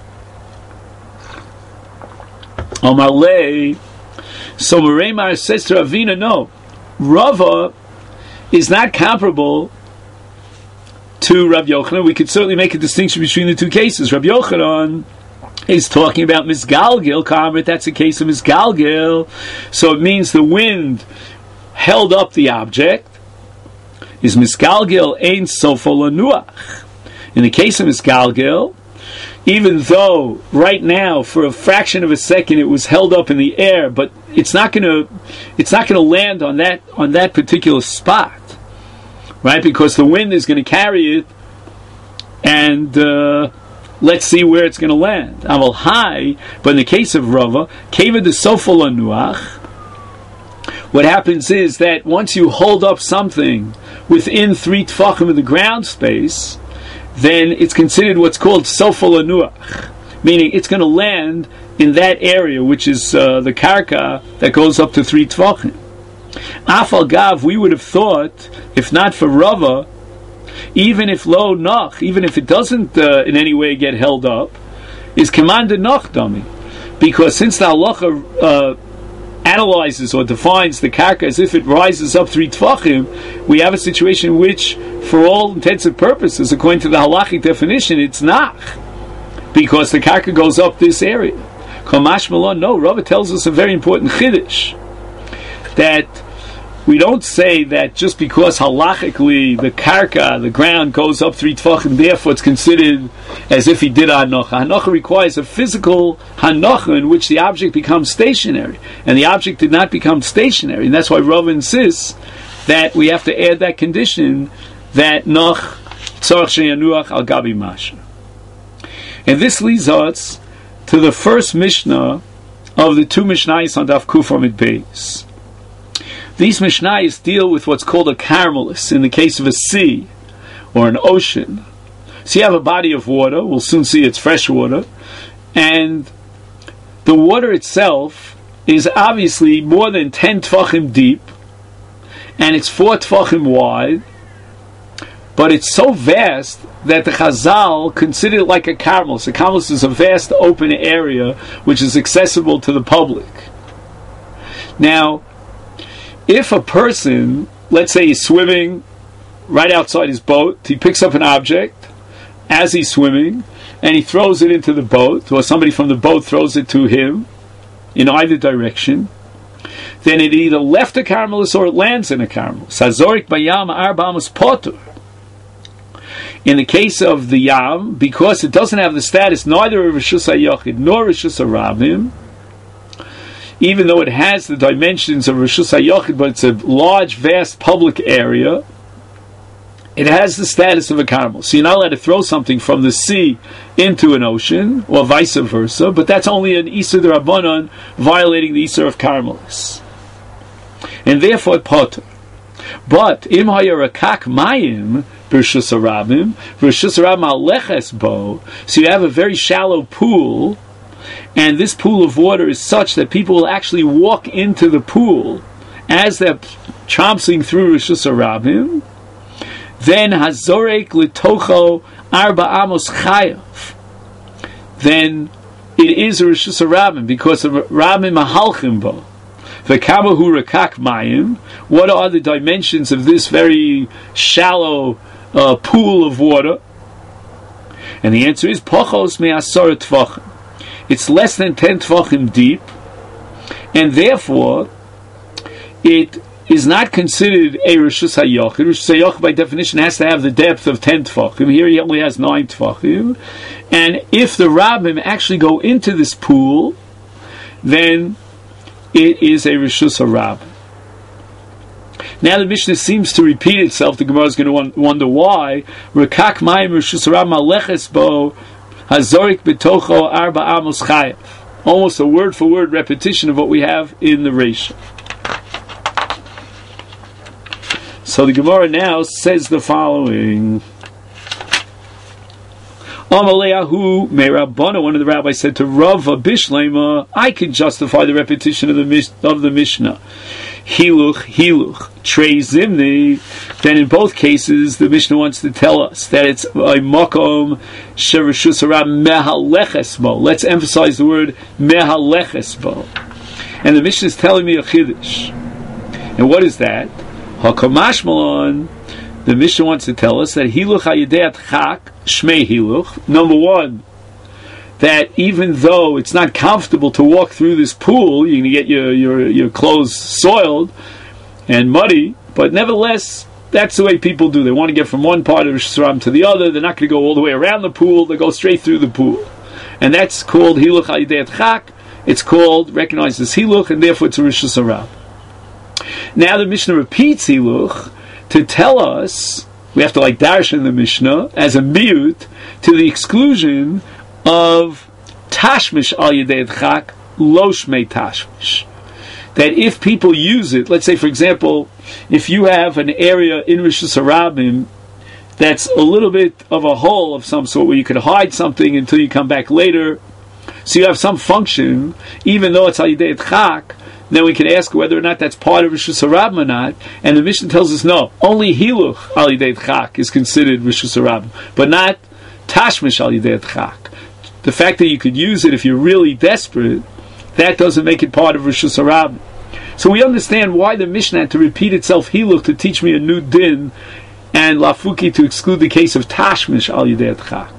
Amalei. So Meremar says to Ravina, no, Rava is not comparable to Rabbi Yochanan. We could certainly make a distinction between the two cases. Rabbi Yochanan is talking about misgalgil, Kamrit, that's a case of misgalgil, so it means the wind held up the object. Is misgalgil ein sofo lanuach. In the case of misgalgil, even though right now for a fraction of a second it was held up in the air, but it's not going to it's not going to land on that on that particular spot, right? Because the wind is going to carry it, and uh, let's see where it's going to land. Aval high, but in the case of Rava, keva de sofo lanuach, what happens is that once you hold up something within three tefachim of the ground space, then it's considered what's called sofo lanuach, meaning it's going to land in that area, which is uh, the karka that goes up to three tefachim. Afal gav, we would have thought, if not for Rava, even if lo noch, even if it doesn't uh, in any way get held up, is commanded noch dummy, because since the halacha uh, analyzes or defines the karka as if it rises up three tefachim, we have a situation in which, for all intents and purposes, according to the halachic definition, it's not, because the karka goes up this area. Kamash Malon, no, Rava tells us a very important chiddush, that we don't say that just because halachically the karka, the ground, goes up three tefachim, therefore it's considered as if he did hanocha. Hanocha requires a physical hanocha in which the object becomes stationary, and the object did not become stationary, and that's why Rav insists that we have to add that condition that noch tzorach sheyanuach al gabi masha. And this leads us to the first Mishnah of the two Mishnayos on Daf Kuf Amid Beis. These Mishnayos deal with what's called a caramelis in the case of a sea or an ocean. So you have a body of water, we'll soon see it's fresh water, and the water itself is obviously more than ten tefachim deep, and it's four tefachim wide, but it's so vast that the Chazal consider it like a caramelis. A caramelis is a vast open area which is accessible to the public. Now, if a person, let's say he's swimming right outside his boat, he picks up an object as he's swimming, and he throws it into the boat, or somebody from the boat throws it to him in either direction, then it either left a caramelis or it lands in a caramelis. Hazorik bayam arba amos potur. In the case of the Yam, because it doesn't have the status neither of Rishus HaYachid nor Rishus HaRabim, even though it has the dimensions of Rishus HaYachid, but it's a large, vast public area, it has the status of a carmel. So you're not allowed to throw something from the sea into an ocean, or vice versa, but that's only an Isur D'Rabbanan violating the Isur of Carmelis. And therefore, potter. But, im hayarakak mayim, Rishus HaRabim, Rishus HaRabim aleches bo, so you have a very shallow pool, and this pool of water is such that people will actually walk into the pool as they're tromping through Rishus HaRabim, then hazorek litocho arba amos chayav, then it is a Rishus HaRabim, because the Rabim mahalchim bo. V'kamahu rakak mayim, what are the dimensions of this very shallow uh, pool of water? And the answer is pochos me'asor tvachim. It's less than ten tvachim deep, and therefore it is not considered a Rishus HaYachid. Rishus HaYachid by definition has to have the depth of ten tvachim. Here he only has nine tvachim, and if the Rabbim actually go into this pool, then it is a Rishus HaRabim. Now the Mishnah seems to repeat itself. The Gemara is going to wonder why. Rekak mayim Rishus HaRabim aleches bo hazorik betocho arba amos chayav. Almost a word for word repetition of what we have in the Reisha. So the Gemara now says the following. Amaleahu me'Rabbana, one of the rabbis said to Rava Bishlema, I can justify the repetition of the of the Mishnah. Hiluch, hiluch, trei zimni. Then in both cases, the Mishnah wants to tell us that it's a makom sherishus harabim mehaleches bo. Let's emphasize the word mehaleches bo. And the Mishnah is telling me a chiddush. And what is that? Hakamash malon. The Mishnah wants to tell us that hiluch hayadeat chak shmei hiluch. Number one, that even though it's not comfortable to walk through this pool, you're going to get your, your, your clothes soiled and muddy, but nevertheless, that's the way people do. They want to get from one part of Rishus HaRabim to the other. They're not going to go all the way around the pool. They go straight through the pool. And that's called hiluch hayadeat chak. It's called, recognized as hiluch, and therefore it's a Rishus HaRabim. Now the Mishnah repeats hiluch to tell us, we have to like darshan the Mishnah as a miut to the exclusion of tashmish al yedei chak lo shmei tashmish. That if people use it, let's say for example, if you have an area in Rishus HaRabim that's a little bit of a hole of some sort where you could hide something until you come back later, so you have some function, even though it's al yedei chak, then we can ask whether or not that's part of Rishus HaRabim or not, and the Mishnah tells us no, only hiluch al yedei chak is considered Rishus HaRabim, but not tashmish al yedei chak. The fact that you could use it if you're really desperate, that doesn't make it part of Rishus HaRabim. So we understand why the Mishnah had to repeat itself hiluch to teach me a new din, and lafuki to exclude the case of tashmish al yedei chak.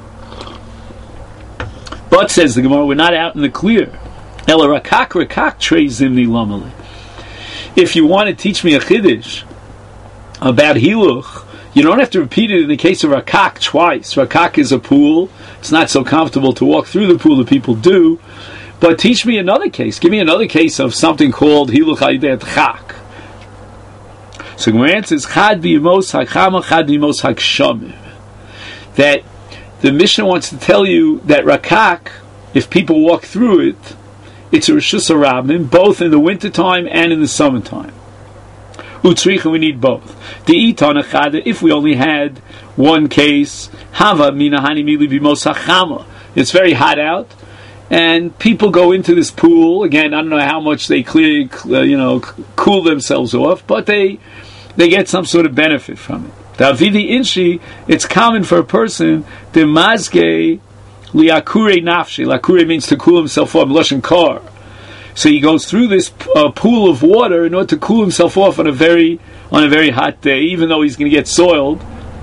But says the Gemara, we're not out in the clear. Ela rakak rakak trei zimni lamali. if you want to teach me a chiddush about hiluch, you don't have to repeat it in the case of rakak twice. Rakak is a pool. It's not so comfortable to walk through the pool that people do. But teach me another case. Give me another case of something called hiluch ha'ideh chak. So Gemara answers, chad b'yemos ha'chama, chad b'yemos ha'kshamim. That the Mishnah wants to tell you that rakak, if people walk through it, it's a reshus harabim, both in the wintertime and in the summertime. Utzricha, we need both. The itan achada, if we only had one case, hava minahani mili b'yemos ha'chama. It's very hot out, and people go into this pool. Again, I don't know how much they clear, uh, you know, cool themselves off, but they they get some sort of benefit from it. The avidi inshi, it's common for a person the mazge liakure nafshi. Liakure means to cool himself off. Lashon kar. So he goes through this uh, pool of water in order to cool himself off on a very on a very hot day, even though he's going to get soiled.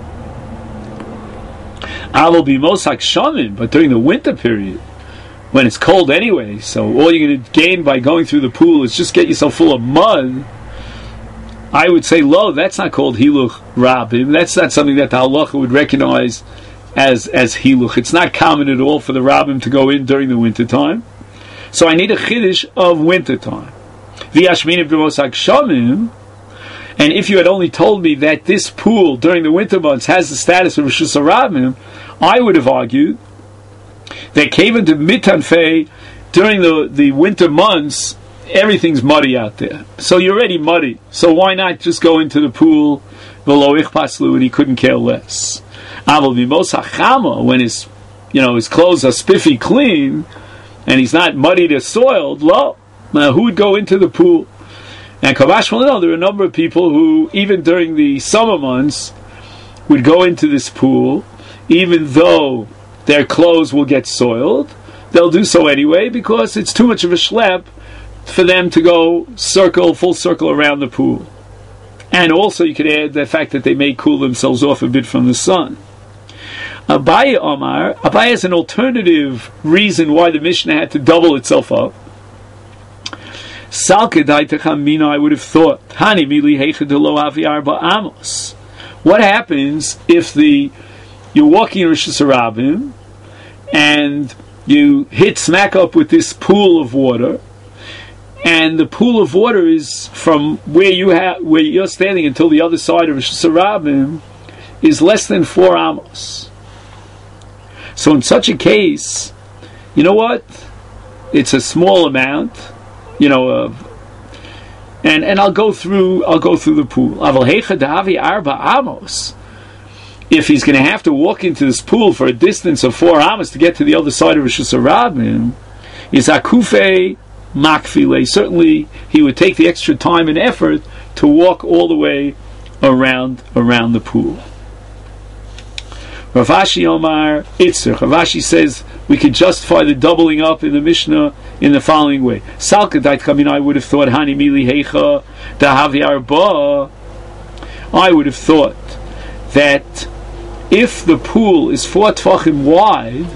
Avol b'mosak shamim, but during the winter period, when it's cold anyway, so all you're going to gain by going through the pool is just get yourself full of mud. I would say, lo, that's not called hiluch rabim. That's not something that the halacha would recognize as as hiluch. It's not common at all for the rabim to go in during the winter time. So I need a chiddush of winter time. V'yashminim b'mosak shamim. And if you had only told me that this pool during the winter months has the status of reshus harabim, I would have argued that came into mitanfei during the, the winter months, everything's muddy out there. So you're already muddy. So why not just go into the pool, v'lo ichpaslu, and he couldn't care less. Aval b'mos hachama, when his, you know, his clothes are spiffy clean, and he's not muddied or soiled, lo, now who would go into the pool? And Kavash will know there are a number of people who, even during the summer months, would go into this pool, even though their clothes will get soiled. They'll do so anyway because it's too much of a schlep for them to go circle, full circle around the pool. And also you could add the fact that they may cool themselves off a bit from the sun. Abaye Omar, Abaye has an alternative reason why the Mishnah had to double itself up. I would have thought, what happens if the you're walking in Rishus Harabim and you hit smack up with this pool of water, and the pool of water is from where you have where you're standing until the other side of Rishus Harabim is less than four amos. So in such a case, you know what? It's a small amount. You know, uh, and and I'll go through. I'll go through the pool. If he's going to have to walk into this pool for a distance of four amos to get to the other side of Rishus Harabim, is akufe makfile. Certainly, he would take the extra time and effort to walk all the way around around the pool. Rav Ashi Omar Itzer. Rav Ashi says we could justify the doubling up in the Mishnah in the following way. Salka dait kamin, I would have thought hani mili heicha dahavi arba. I would have thought that if the pool is four tefachim wide,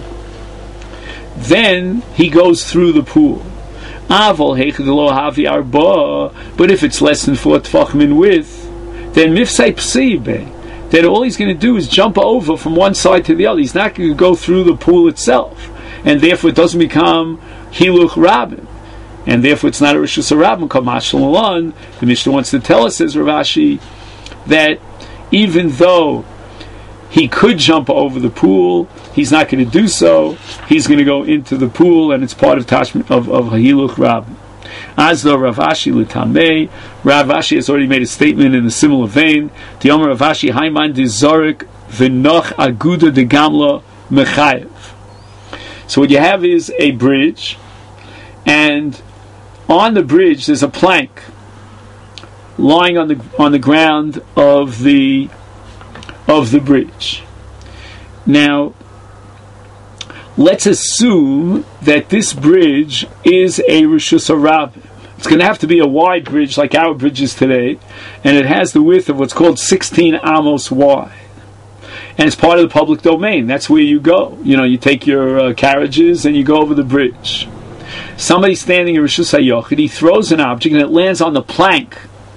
then he goes through the pool. Aval heicha delo havi arba. But if it's less than four tefachim in width, then mifsei psibe. Then all he's going to do is jump over from one side to the other. He's not going to go through the pool itself, and therefore it doesn't become hiluch rabim, and therefore it's not a reshus harabim. Kamash l'lan. The Mishnah wants to tell us, says Rav Ashi, that even though he could jump over the pool, he's not going to do so. He's going to go into the pool, and it's part of tashmi of of hiluch rabim. As though Rav Ashi l'tamei, Rav Ashi has already made a statement in a similar vein. The Omer Rav Ashi Haiman de Zorik v'noch aguda de gamla mechayev. So what you have is a bridge, and on the bridge there's a plank lying on the on the ground of the of the bridge. Now, let's assume that this bridge is a Reshus Harabim. It's going to have to be a wide bridge like our bridges today, and it has the width of what's called sixteen amos wide. And it's part of the public domain. That's where you go. You know, you take your uh, carriages and you go over the bridge. Somebody standing in Rishus HaYochid, he throws an object and it lands on the plank.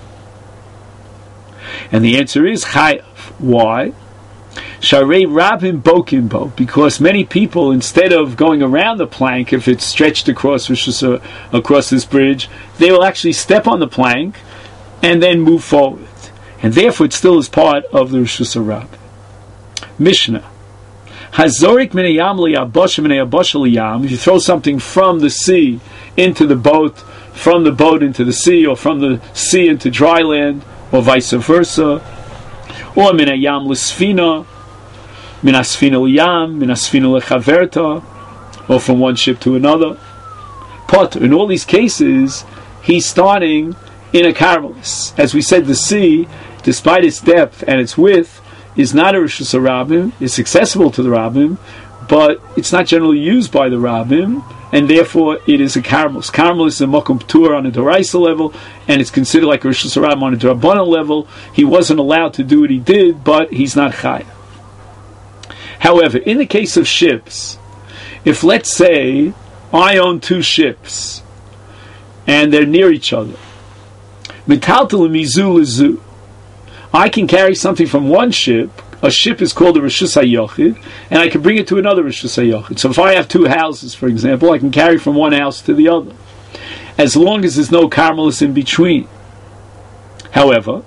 And the answer is Chayav. Why? Sharei Rabim Bokim Bo, because many people, instead of going around the plank, if it's stretched across Rishus, across this bridge, they will actually step on the plank and then move forward. And therefore it still is part of the Rishus HaRabim. Mishnah. Hazorik minayam liyabosh minayabosh liyam. If you throw something from the sea into the boat, from the boat into the sea, or from the sea into dry land, or vice versa, or minayam lisfina, minasfina liyam, minasfina lechaverta, or from one ship to another. But in all these cases, he's starting in a carmelis. As we said, the sea, despite its depth and its width, is not a Rishus HaRabim. It's accessible to the Rabbim, but it's not generally used by the Rabbim, and therefore it is a carmelis. Carmelis is a Mokum P'tur on a Doraisa level, and it's considered like a Rishus HaRabim on a D'Rabbanan level. He wasn't allowed to do what he did, but he's not Chaya. However, in the case of ships, if let's say I own two ships, and they're near each other, Metaltel mizu lezu, I can carry something from one ship. A ship is called a Rishus HaYochid, and I can bring it to another Rishus HaYochid. So if I have two houses, for example, I can carry from one house to the other, as long as there's no carmelis in between. However,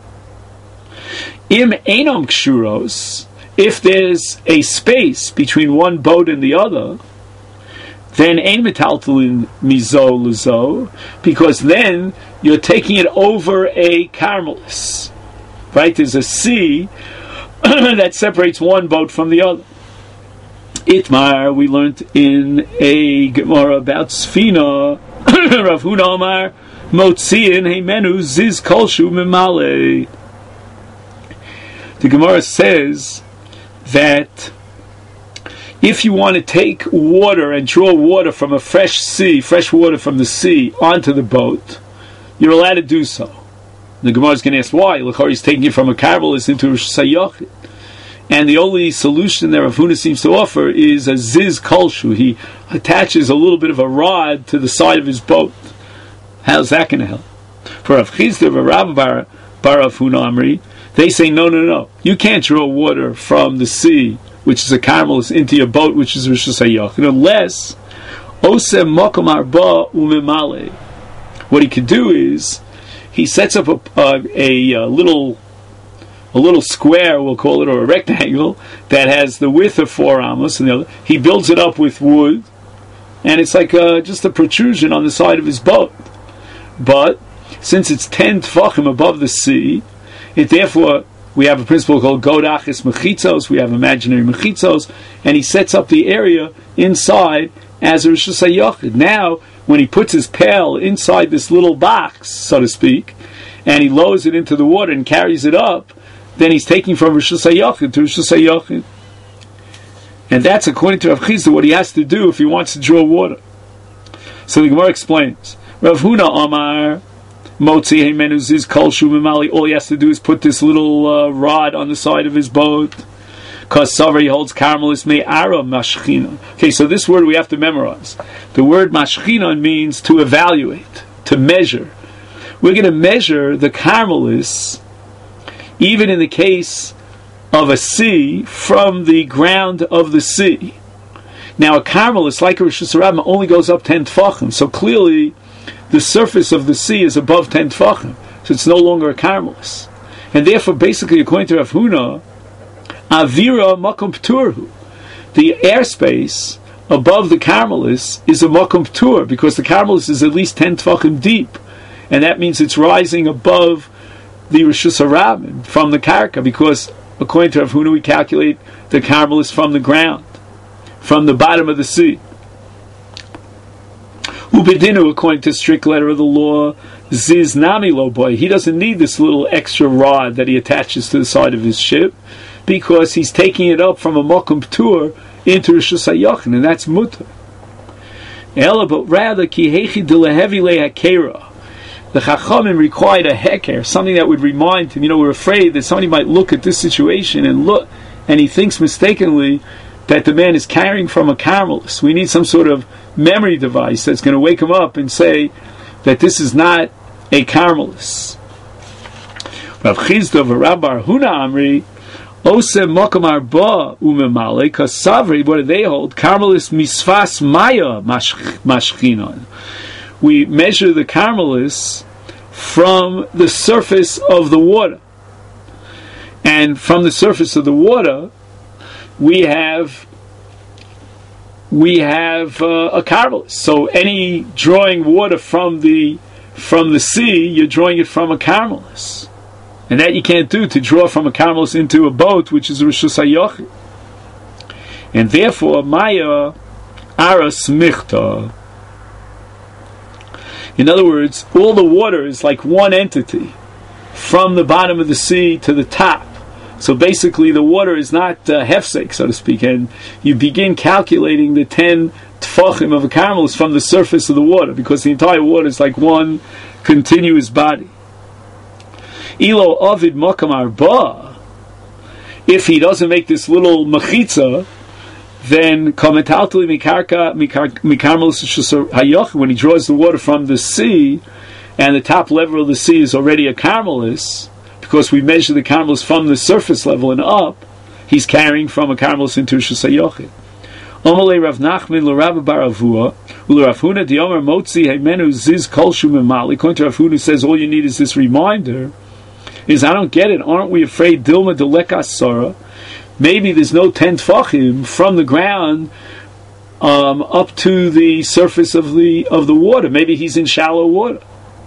im enom kshuros, if there's a space between one boat and the other, then ein metaltelin mizo lezo, because then you're taking it over a carmelis. Right, there's a sea that separates one boat from the other. Itmar, we learned in a Gemara about Sfina, Rav Huna Amar, Motziin Heimenu Ziz Kolshu Mimale. The Gemara says that if you want to take water and draw water from a fresh sea, fresh water from the sea, onto the boat, you're allowed to do so. The Gemara is going to ask why. L'chor is taking it from a carmelis into Rishus HaYochid. And the only solution that Rav Huna seems to offer is a ziz kolshu. He attaches a little bit of a rod to the side of his boat. How's that going to help? For Rav Chisda, Rav Bar, Bar Rav Huna Amri, they say, no, no, no. You can't draw water from the sea, which is a carmelis, into your boat, which is Rishus HaYochid, unless osem mokom arba umemale. What he could do is, he sets up a, a, a little a little square, we'll call it, or a rectangle, that has the width of four amos, and the other. He builds it up with wood, and it's like a, just a protrusion on the side of his boat. But, since it's ten tfachim above the sea, it therefore, we have a principle called godachis mechitzos, we have imaginary mechitzos, and he sets up the area inside as a Rishus HaYochid. Now, when he puts his pail inside this little box, so to speak, and he lowers it into the water and carries it up, then he's taking from Rishus HaYochid to Rishus HaYochid. And that's, according to Rav Chisda, what he has to do if he wants to draw water. So the Gemara explains, Rav Huna Amar, Motzi Heimenu Ziz Kolshu Mimali, all he has to do is put this little uh, rod on the side of his boat, because Savari holds carmelis me'ara mashchina. Okay, so this word we have to memorize. The word mashchina means to evaluate, to measure. We're going to measure the carmelis, even in the case of a sea, from the ground of the sea. Now, a carmelis, like a Rishus HaRabim, only goes up ten tfachim. So clearly, the surface of the sea is above ten tfachim. So it's no longer a carmelis. And therefore, basically, according to Rav Huna, Avira Makom P'turhu, the airspace above the carmelis is a Makom P'tur, because the carmelis is at least ten tfachim deep, and that means it's rising above the Rishus HaRabim from the karka, because according to Rav Huna we calculate the carmelis from the ground, from the bottom of the sea. Ubedinu, according to strict letter of the law, Ziz Nami Lo Boy, he doesn't need this little extra rod that he attaches to the side of his ship, because he's taking it up from a Mokum P'tur into Rishus HaYochid, and that's mutter. Ela, but rather, ki hechi de lehevi lehakera. The Chachamim required a heker, something that would remind him. You know, we're afraid that somebody might look at this situation and look, and he thinks mistakenly that the man is carrying from a Carmelist. We need some sort of memory device that's going to wake him up and say that this is not a Carmelist. Rav Chizda v'Rabbi Huna Amri Ose Mokom Arba Umemale Kasavri. What do they hold? Carmelist Misfas Maya Mashchinon. We measure the Carmelists from the surface of the water, and from the surface of the water we have we have uh, a Carmelist. So any drawing water from the from the sea, you're drawing it from a Carmelist. And that you can't do, to draw from a Carmelist into a boat, which is a Rishus HaYochid. And therefore, Maya Aras Michta. In other words, all the water is like one entity, from the bottom of the sea to the top. So basically, the water is not uh, hefsek, so to speak, and you begin calculating the ten tfachim of a Carmelist from the surface of the water, because the entire water is like one continuous body. Ilo Ovid Mokam Arba, if he doesn't make this little mechitza, then Kometaltali Mikarka Mikarmelis Hayoch, when he draws the water from the sea, and the top level of the sea is already a Carmelis, because we measure the Carmelis from the surface level and up, he's carrying from a Carmelis into Rishus HaYochid. Omale Rav Nachman l'Rav Bar Avua u'Rav Huna di'omer motzi heimenu ziz kolshu memali. According to Rav Huna, says all you need is this reminder. Is I don't get it. Aren't we afraid Dilma Delekas Sora? Maybe there's no ten tfachim from the ground um, up to the surface of the of the water. Maybe he's in shallow water.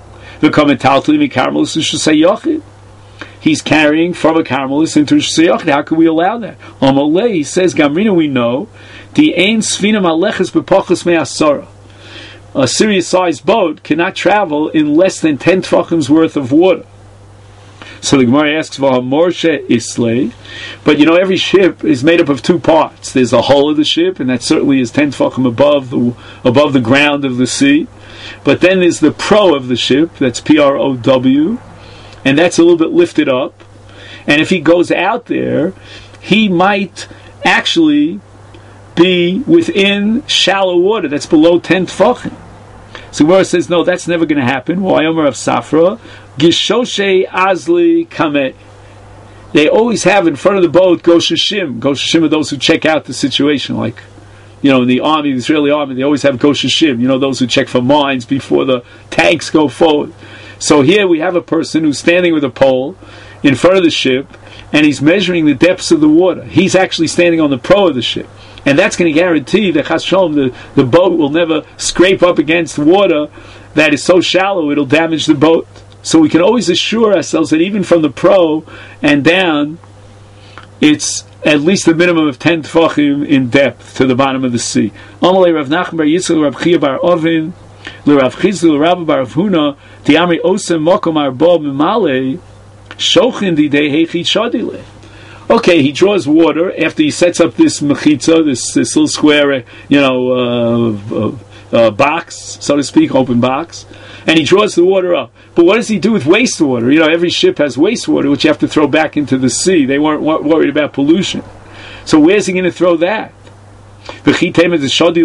He's carrying from a Carmelis into Rishus HaYochid. How can we allow that? Amalei, he says, Gamrina, we know the ein sfina maleches bepachos me'asara. A serious-sized boat cannot travel in less than ten tfachim's worth of water. So the Gemara asks, "V'hamorshe islay," but you know every ship is made up of two parts. There's the hull of the ship, and that certainly is ten tefachim above the above the ground of the sea. But then there's the prow of the ship, that's P R O W, and that's a little bit lifted up. And if he goes out there, he might actually be within shallow water that's below ten tefachim. So Gemara says, no, that's never going to happen. Why Omer of Safra? Gishoshe Azli Kame. They always have in front of the boat Goshashim. Goshashim are those who check out the situation. Like, you know, in the army, the Israeli army, they always have Goshashim. You know, those who check for mines before the tanks go forward. So here we have a person who's standing with a pole in front of the ship, and he's measuring the depths of the water. He's actually standing on the prow of the ship. And that's going to guarantee that Chas Shalom, the, the boat will never scrape up against water that is so shallow it'll damage the boat. So we can always assure ourselves that even from the prow and down, it's at least a minimum of ten tefachim in depth to the bottom of the sea. Amalei Rav Nachman bar Yitzchak Rav Chia bar Ovin l'Rav Chizda l'Rav bar Avuna di'amri osem mokom arba b'malei shochin didei heichit shadile. Okay, he draws water after he sets up this mechitza, this, this little square, you know, uh, uh, uh, box, so to speak, open box, and he draws the water up. But what does he do with wastewater? You know, every ship has wastewater, which you have to throw back into the sea. They weren't worried about pollution. So where's he going to throw that? If he's going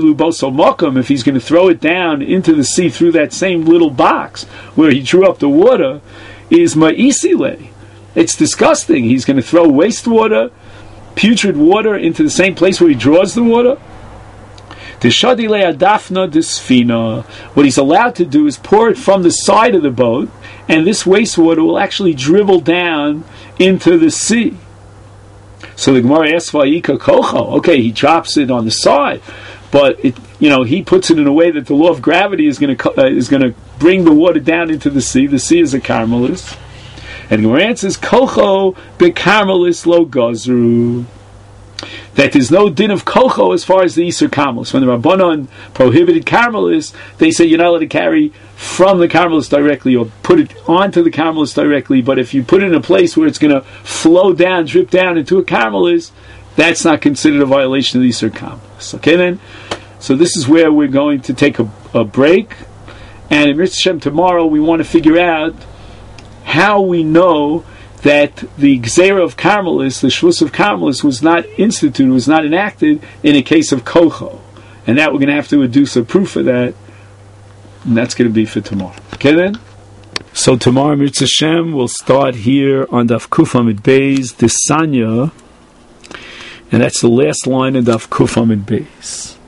to throw it down into the sea through that same little box where he drew up the water, is ma'isile. It's disgusting. He's going to throw wastewater, putrid water, into the same place where he draws the water. What he's allowed to do is pour it from the side of the boat, and this wastewater will actually dribble down into the sea. So the Gemara asks, "Vayika kocho." Okay, he drops it on the side, but it, you know, he puts it in a way that the law of gravity is going to uh, is going to bring the water down into the sea. The sea is a Carmelis. And the Gemara answers, Kocho bekarmelis lo gazru. That there's no din of kocho as far as the Isur Carmelis. When the Rabbanon prohibited Carmelis, they say you're not allowed to carry from the Carmelis directly or put it onto the Carmelis directly, but if you put it in a place where it's going to flow down, drip down into a Carmelis, that's not considered a violation of the Isur Carmelis. Okay then? So this is where we're going to take a, a break. And in Mitzvah Shem tomorrow we want to figure out how we know that the Gzeira of Carmelis, the Shvus of Carmelis, was not instituted, was not enacted in a case of Kocho. And that we're going to have to deduce a proof for that. And that's going to be for tomorrow. Okay then? So tomorrow, Mitzvah Shem, we'll start here on Daf Kuf Amid Beis, the Sanya. And that's the last line of Daf Kuf Amid Beis.